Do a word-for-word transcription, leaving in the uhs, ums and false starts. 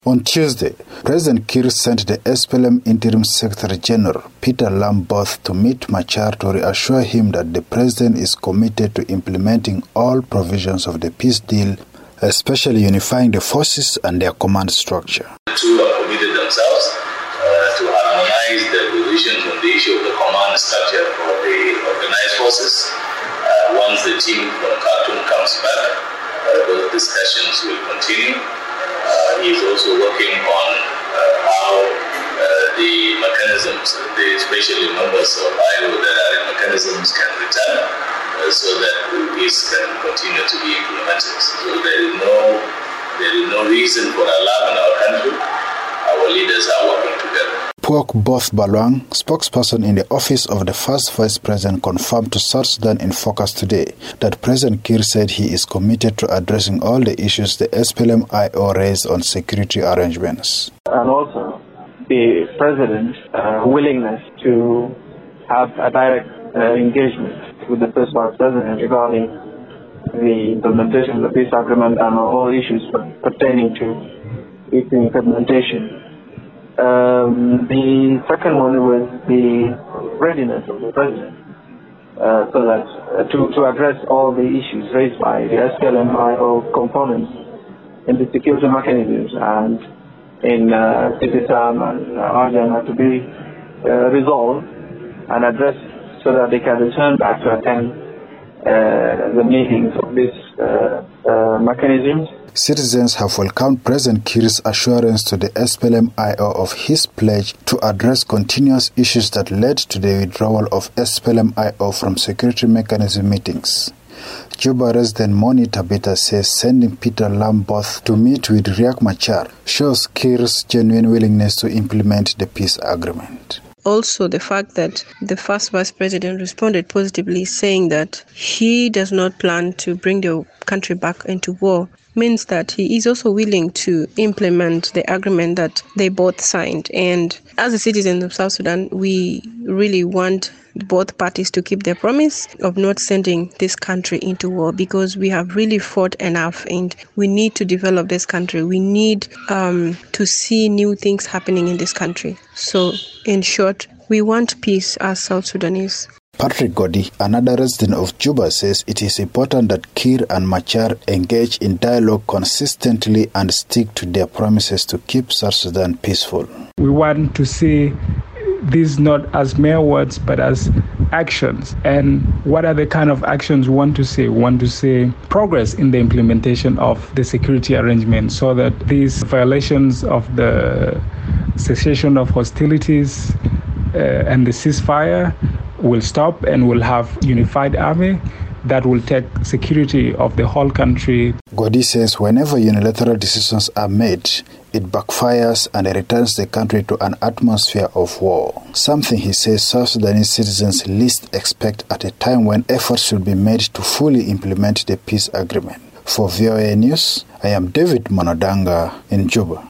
On Tuesday, President Kiir sent the S P L M Interim Secretary General Peter Lamboth to meet Machar to reassure him that the president is committed to implementing all provisions of the peace deal, especially unifying the forces and their command structure. The two have committed themselves uh, to harmonize the positions on the issue of the command structure for the organized forces. Uh, once the team from Khartoum comes back, uh, those discussions will continue. Uh, he is also working on uh, how uh, the mechanisms, the especially members of I O that are in mechanisms can return uh, so that peace can continue to be implemented. So there is no, there is no reason for alarm in our country. Our leaders are working together. Puok Both Balwang, spokesperson in the office of the first vice president, confirmed to South Sudan in Focus today that President Kiir said he is committed to addressing all the issues the S P L M I O raised on security arrangements. And also the president's uh, willingness to have a direct uh, engagement with the first vice president regarding the implementation of the peace agreement and all issues pertaining to its implementation. Um, the second one was the readiness of the president uh, so that uh, to, to address all the issues raised by the S P L M I O components in the security mechanisms and in uh, Civitam and uh, Arjan have to be uh, resolved and addressed so that they can return back to attend uh, the meetings of these uh, uh, mechanisms. Citizens have welcomed President Kiir's assurance to the S P L M I O of his pledge to address continuous issues that led to the withdrawal of S P L M I O from security mechanism meetings. Juba resident Moni Tabita says sending Peter Lamboth to meet with Riek Machar shows Kiir's genuine willingness to implement the peace agreement. Also, the fact that the first vice president responded positively, saying that he does not plan to bring the country back into war, means that he is also willing to implement the agreement that they both signed. And as a citizen of South Sudan, we really want both parties to keep their promise of not sending this country into war, because we have really fought enough and we need to develop this country. We need um, to see new things happening in this country. So, in short, we want peace as South Sudanese. Patrick Godi, another resident of Juba, says it is important that Kiir and Machar engage in dialogue consistently and stick to their promises to keep South Sudan peaceful. We want to see these not as mere words but as actions. And what are the kind of actions we want to see? We want to see progress in the implementation of the security arrangement so that these violations of the cessation of hostilities uh, and the ceasefire will stop, and will have unified army that will take security of the whole country. Godi says whenever unilateral decisions are made, it backfires and returns the country to an atmosphere of war, something he says South Sudanese citizens least expect at a time when efforts should be made to fully implement the peace agreement. For V O A News, I am David Monodanga in Juba.